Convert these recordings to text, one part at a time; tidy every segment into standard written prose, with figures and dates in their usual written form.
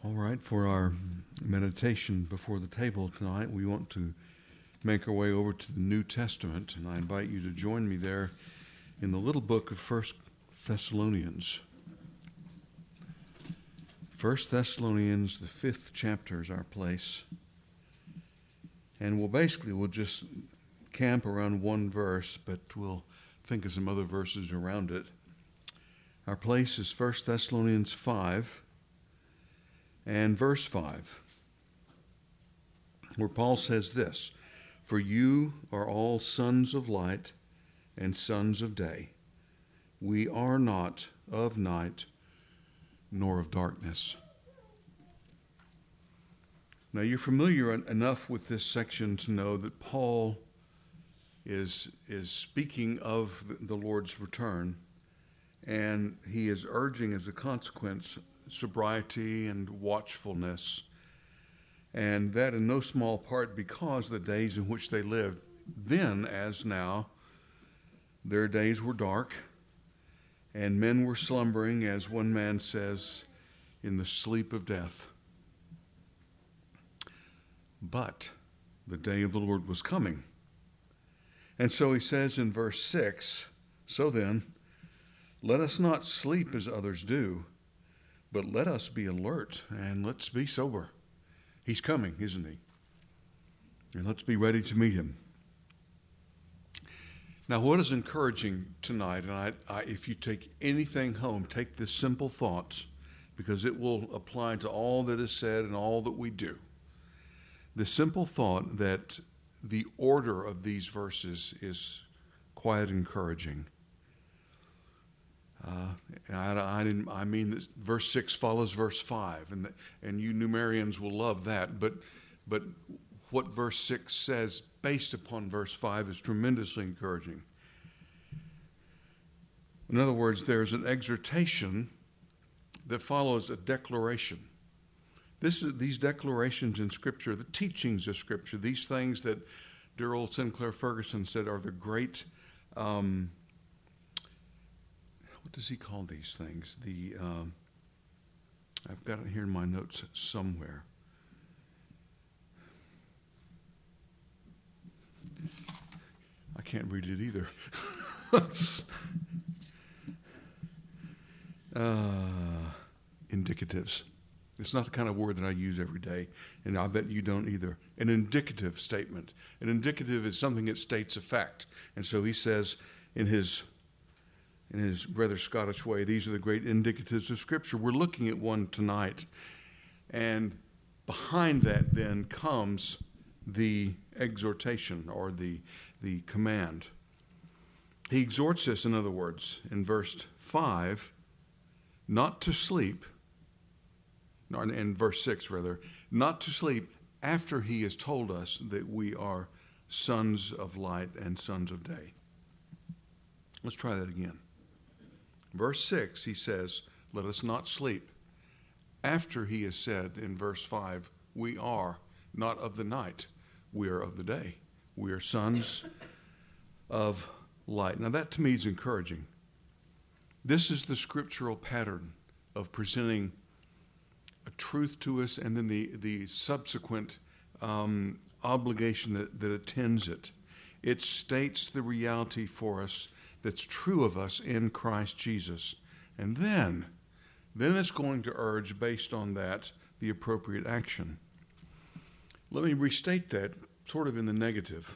All right, for our meditation before the table tonight, we want to make our way over to the New Testament, and I invite you to join me there in the little book of 1 Thessalonians. 1 Thessalonians, the 5th chapter is our place. And we'll just camp around one verse, but we'll think of some other verses around it. Our place is 1 Thessalonians 5 and verse 5, where Paul says this: "For you are all sons of light and sons of day. We are not of night nor of darkness." Now, you're familiar enough with this section to know that Paul is speaking of the Lord's return, and he is urging as a consequence sobriety and watchfulness, and that in no small part because the days in which they lived then as now, their days were dark, and men were slumbering, as one man says, in the sleep of death. But the day of the Lord was coming. And so he says in verse 6, "So then, let us not sleep as others do, but let us be alert and let's be sober." He's coming, isn't he? And let's be ready to meet him. Now, what is encouraging tonight, and if you take anything home, take this simple thoughts, because it will apply to all that is said and all that we do. The simple thought that the order of these verses is quite encouraging. I mean that verse 6 follows verse 5, and you Numerians will love that. But what verse 6 says based upon verse 5 is tremendously encouraging. In other words, there's an exhortation that follows a declaration. These declarations in Scripture, the teachings of Scripture, these things that dear old Sinclair Ferguson said are the great, what does he call these things? I've got it here in my notes somewhere. I can't read it either. Indicatives. It's not the kind of word that I use every day, and I bet you don't either. An indicative statement. An indicative is something that states a fact. And so he says in his rather Scottish way, these are the great indicatives of Scripture. We're looking at one tonight. And behind that then comes the exhortation or the command. He exhorts us, in other words, in verse 5, not to sleep, in verse 6 rather, not to sleep after he has told us that we are sons of light and sons of day. Let's try that again. Verse 6, he says, let us not sleep. After he has said in verse 5, we are not of the night, we are of the day. We are sons of light. Now that to me is encouraging. This is the scriptural pattern of presenting a truth to us and then the subsequent obligation that attends it. It states the reality for us that's true of us in Christ Jesus. And then it's going to urge, based on that, the appropriate action. Let me restate that sort of in the negative.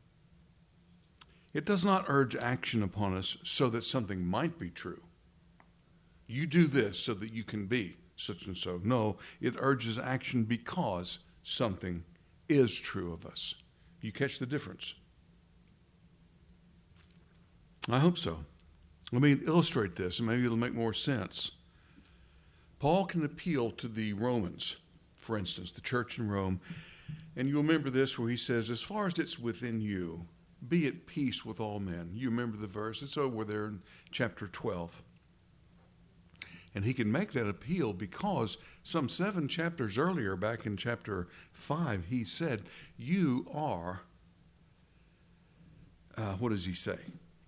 It does not urge action upon us so that something might be true. You do this so that you can be such and so. No, it urges action because something is true of us. You catch the difference? I hope so. Let me illustrate this, and maybe it'll make more sense. Paul can appeal to the Romans, for instance, the church in Rome, and you remember this where he says, as far as it's within you, be at peace with all men. You remember the verse? It's over there in chapter 12. And he can make that appeal because some 7 chapters earlier, back in chapter 5, he said, you are, what does he say?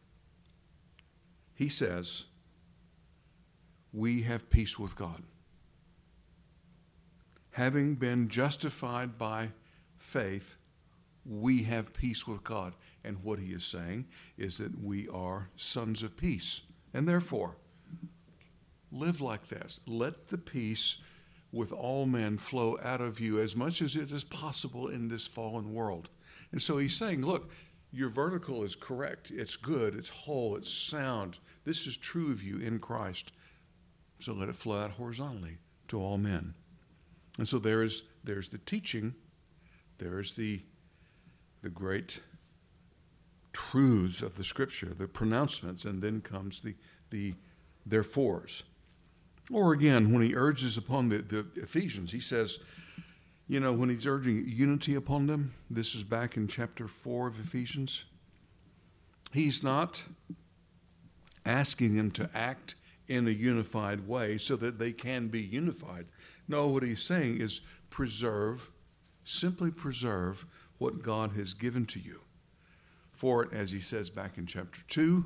He says, we have peace with God. having been justified by faith, we have peace with God. And what he is saying is that we are sons of peace. And therefore, live like this. Let the peace with all men flow out of you as much as it is possible in this fallen world. And so he's saying, look, your vertical is correct. It's good. It's whole. It's sound. This is true of you in Christ. So let it flow out horizontally to all men. And so there's the teaching. There's the great truths of the Scripture, the pronouncements, and then comes the therefores. Or again, when he urges upon the Ephesians, he says, when he's urging unity upon them, this is back in chapter 4 of Ephesians, he's not asking them to act in a unified way so that they can be unified. No, what he's saying is simply preserve what God has given to you. For it, as he says back in chapter 2,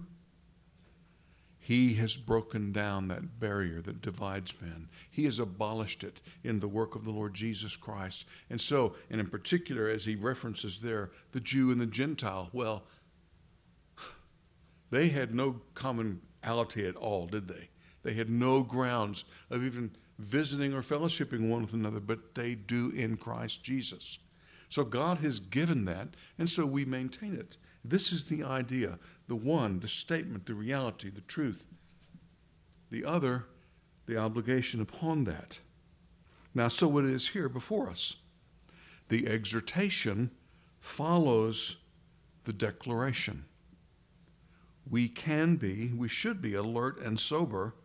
he has broken down that barrier that divides men. He has abolished it in the work of the Lord Jesus Christ. And in particular, as he references there, the Jew and the Gentile, well, they had no commonality at all, did they? They had no grounds of even visiting or fellowshipping one with another, but they do in Christ Jesus. So God has given that, and so we maintain it. This is the idea, the one, the statement, the reality, the truth. The other, the obligation upon that. Now, so it is here before us. The exhortation follows the declaration. We should be alert and sober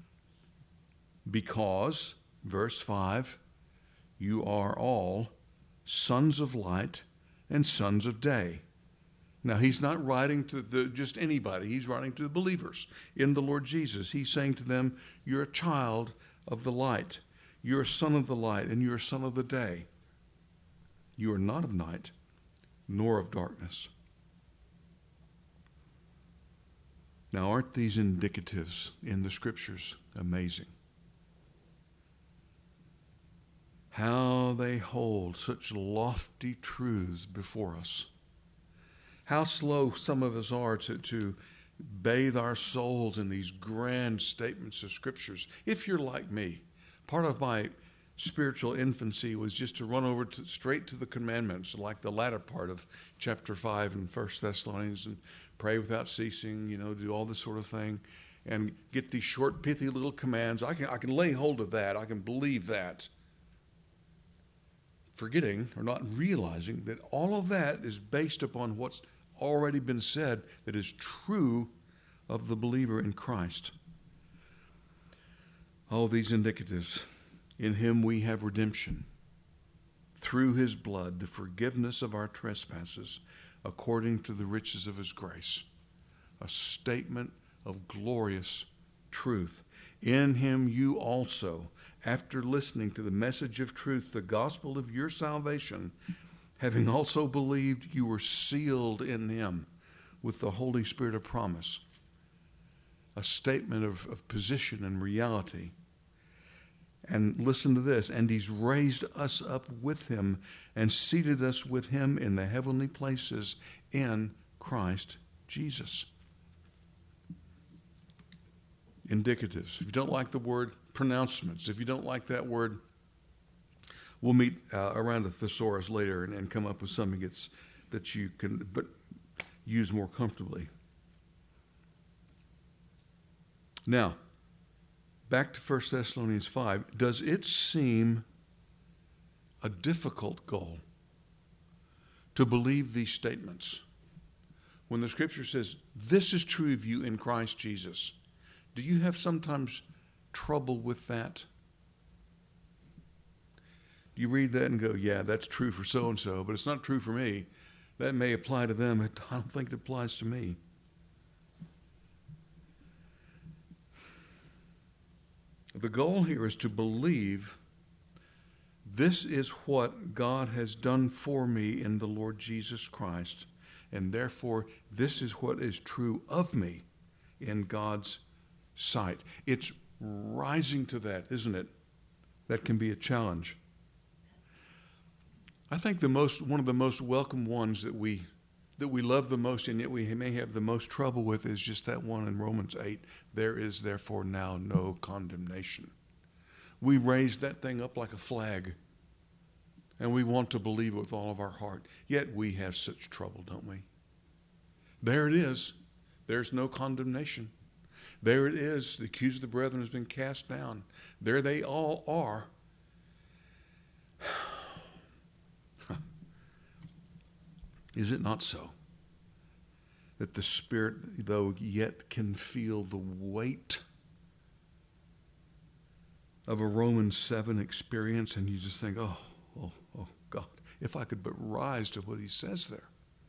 because, verse 5, you are all sons of light and sons of day. Now, he's not writing to just anybody. He's writing to the believers in the Lord Jesus. He's saying to them, you're a child of the light. You're a son of the light, and you're a son of the day. You are not of night, nor of darkness. Now, aren't these indicatives in the Scriptures amazing? How they hold such lofty truths before us. How slow some of us are to bathe our souls in these grand statements of Scriptures. If you're like me, part of my spiritual infancy was just to run over straight to the commandments, like the latter part of chapter 5 in 1 Thessalonians, and pray without ceasing, do all this sort of thing, and get these short, pithy little commands. I can lay hold of that. I can believe that. Forgetting or not realizing that all of that is based upon what's already been said that is true of the believer in Christ. All these indicatives. In him we have redemption through his blood, the forgiveness of our trespasses, according to the riches of his grace. A statement of glorious truth. In him you also, after listening to the message of truth, the gospel of your salvation, having also believed, you were sealed in him with the Holy Spirit of promise. A statement of position and reality. And listen to this, and he's raised us up with him and seated us with him in the heavenly places in Christ Jesus. Indicatives. If you don't like the word, pronouncements. If you don't like that word, we'll meet around a thesaurus later and come up with something that you can use more comfortably. Now, back to 1 Thessalonians 5. Does it seem a difficult goal to believe these statements? When the Scripture says, this is true of you in Christ Jesus, do you have sometimes trouble with that? You read that and go, yeah, that's true for so-and-so, but it's not true for me. That may apply to them. I don't think it applies to me. The goal here is to believe this is what God has done for me in the Lord Jesus Christ, and therefore this is what is true of me in God's sight. It's rising to that, isn't it? That can be a challenge. I think one of the most welcome ones that we love the most, and yet we may have the most trouble with, is just that one in Romans 8. There is therefore now no condemnation. We raise that thing up like a flag, and we want to believe it with all of our heart. Yet we have such trouble, don't we? There it is. There's no condemnation. There it is. The accuser of the brethren has been cast down. There they all are. Is it not so that the Spirit, though, yet can feel the weight of a Romans 7 experience, and you just think, oh, God, if I could but rise to what he says there.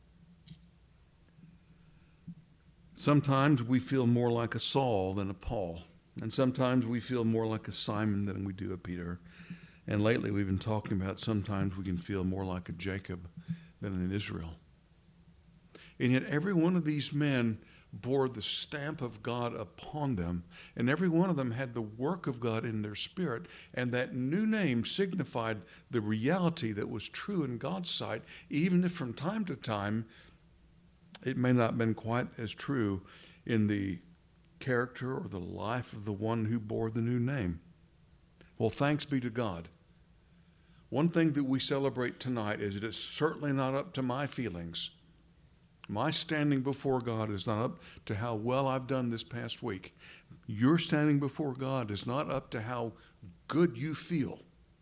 Sometimes we feel more like a Saul than a Paul, and sometimes we feel more like a Simon than we do a Peter. And lately we've been talking about sometimes we can feel more like a Jacob than an Israel. And yet every one of these men bore the stamp of God upon them, and every one of them had the work of God in their spirit, and that new name signified the reality that was true in God's sight, even if from time to time it may not have been quite as true in the character or the life of the one who bore the new name. Well, thanks be to God. One thing that we celebrate tonight is that it's certainly not up to my feelings. My standing before God is not up to how well I've done this past week. Your standing before God is not up to how good you feel.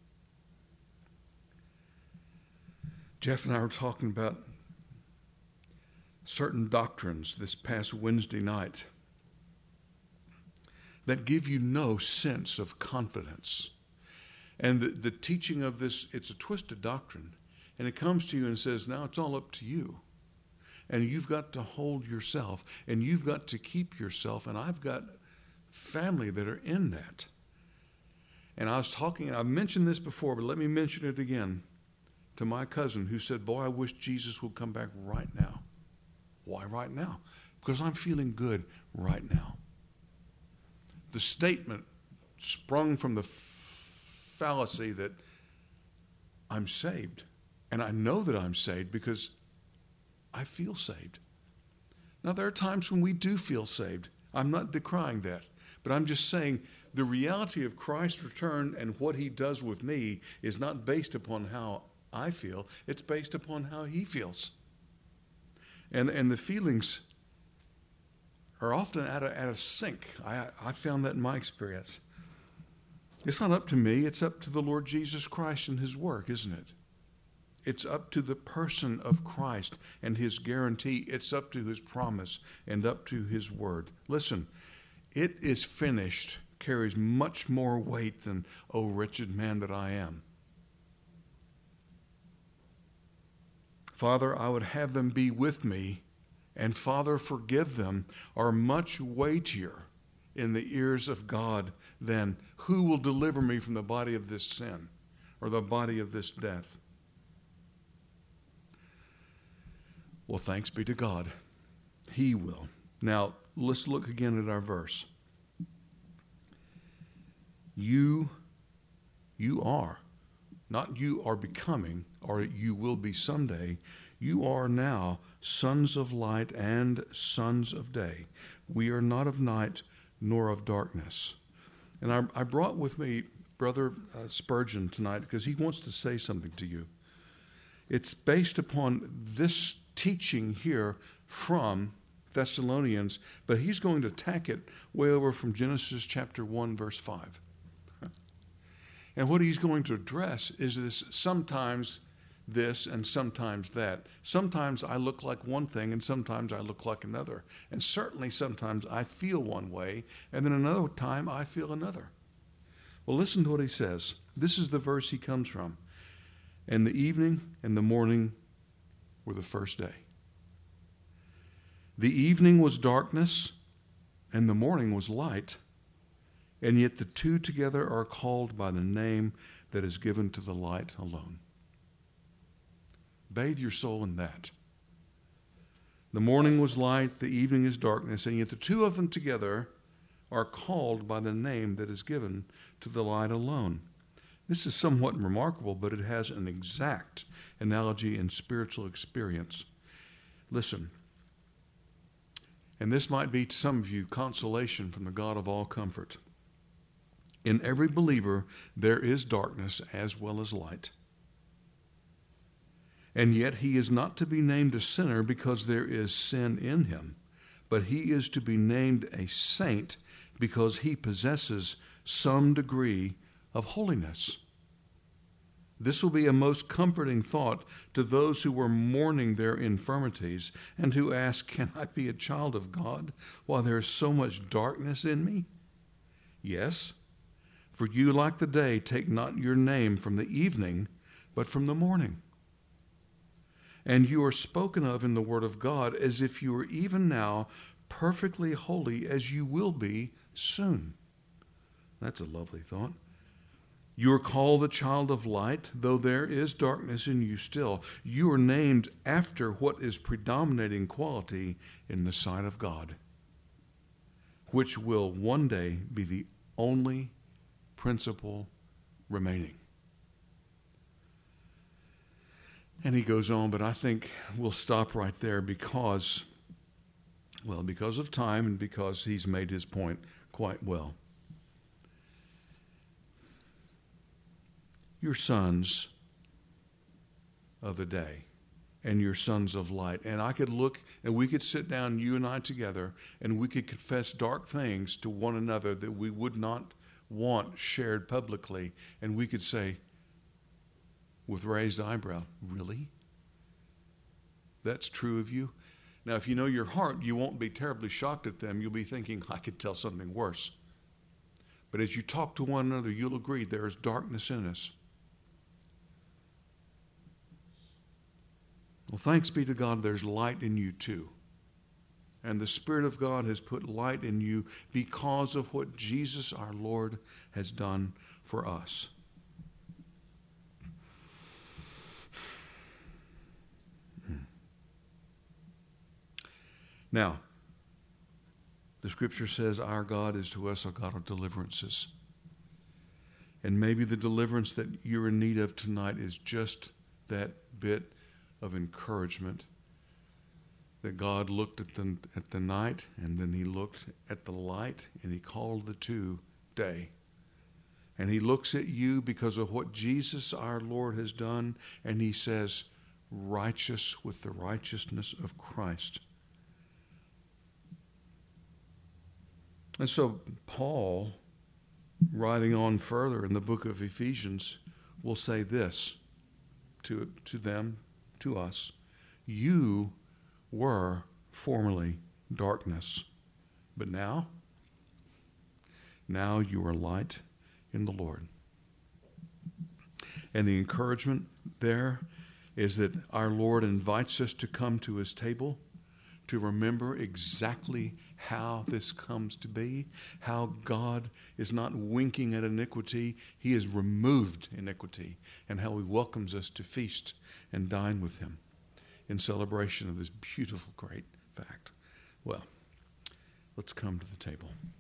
Jeff and I were talking about certain doctrines this past Wednesday night that give you no sense of confidence. And the teaching of this, it's a twisted doctrine. And it comes to you and says, now it's all up to you. And you've got to hold yourself, and you've got to keep yourself, and I've got family that are in that. And I was talking, and I've mentioned this before, but let me mention it again, to my cousin who said, boy, I wish Jesus would come back right now. Why right now? Because I'm feeling good right now. The statement sprung from the fallacy that I'm saved. And I know that I'm saved because I feel saved. Now, there are times when we do feel saved. I'm not decrying that. But I'm just saying the reality of Christ's return and what he does with me is not based upon how I feel. It's based upon how he feels. And the feelings are often out of sync. I found that in my experience. It's not up to me. It's up to the Lord Jesus Christ and his work, isn't it? It's up to the person of Christ and his guarantee. It's up to his promise and up to his word. Listen, it is finished carries much more weight than, oh, wretched man that I am. Father, I would have them be with me, and Father, forgive them, are much weightier in the ears of God than who will deliver me from the body of this sin or the body of this death. Well, thanks be to God. He will. Now, let's look again at our verse. You are. Not you are becoming, or you will be someday. You are now sons of light and sons of day. We are not of night nor of darkness. And I brought with me Brother Spurgeon tonight because he wants to say something to you. It's based upon this teaching here from Thessalonians, but he's going to tack it way over from Genesis chapter 1, verse 5. And what he's going to address is this sometimes this and sometimes that. Sometimes I look like one thing and sometimes I look like another. And certainly sometimes I feel one way and then another time I feel another. Well, listen to what he says. This is the verse he comes from. And the evening and the morning were the first day. The evening was darkness and the morning was light. And yet the two together are called by the name that is given to the light alone. Bathe your soul in that. The morning was light, the evening is darkness, and yet the two of them together are called by the name that is given to the light alone. This is somewhat remarkable, but it has an exact analogy in spiritual experience. Listen, and this might be to some of you consolation from the God of all comfort. In every believer, there is darkness as well as light. And yet he is not to be named a sinner because there is sin in him, but he is to be named a saint because he possesses some degree of holiness. This will be a most comforting thought to those who were mourning their infirmities and who ask, can I be a child of God while there is so much darkness in me? Yes, for you, like the day, take not your name from the evening, but from the morning. And you are spoken of in the word of God as if you were even now perfectly holy as you will be soon. That's a lovely thought. You are called the child of light, though there is darkness in you still. You are named after what is predominating quality in the sight of God, which will one day be the only principle remaining. And he goes on, but I think we'll stop right there because of time and because he's made his point quite well. Your sons of the day and your sons of light. And I could look and we could sit down, you and I together, and we could confess dark things to one another that we would not want shared publicly. And we could say, with raised eyebrow, really? That's true of you? Now, if you know your heart, you won't be terribly shocked at them. You'll be thinking, I could tell something worse. But as you talk to one another, you'll agree there is darkness in us. Well, thanks be to God, there's light in you too. And the Spirit of God has put light in you because of what Jesus our Lord has done for us. Now, the Scripture says our God is to us a God of deliverances. And maybe the deliverance that you're in need of tonight is just that bit of encouragement that God looked at the night, and then he looked at the light, and he called the two day. And he looks at you because of what Jesus our Lord has done, and he says, righteous with the righteousness of Christ. And so Paul, writing on further in the book of Ephesians, will say this to them, to us: you were formerly darkness, but now you are light in the Lord. And the encouragement there is that our Lord invites us to come to his table, to remember exactly how this comes to be, how God is not winking at iniquity, he has removed iniquity, and how he welcomes us to feast and dine with him in celebration of this beautiful, great fact. Well, let's come to the table.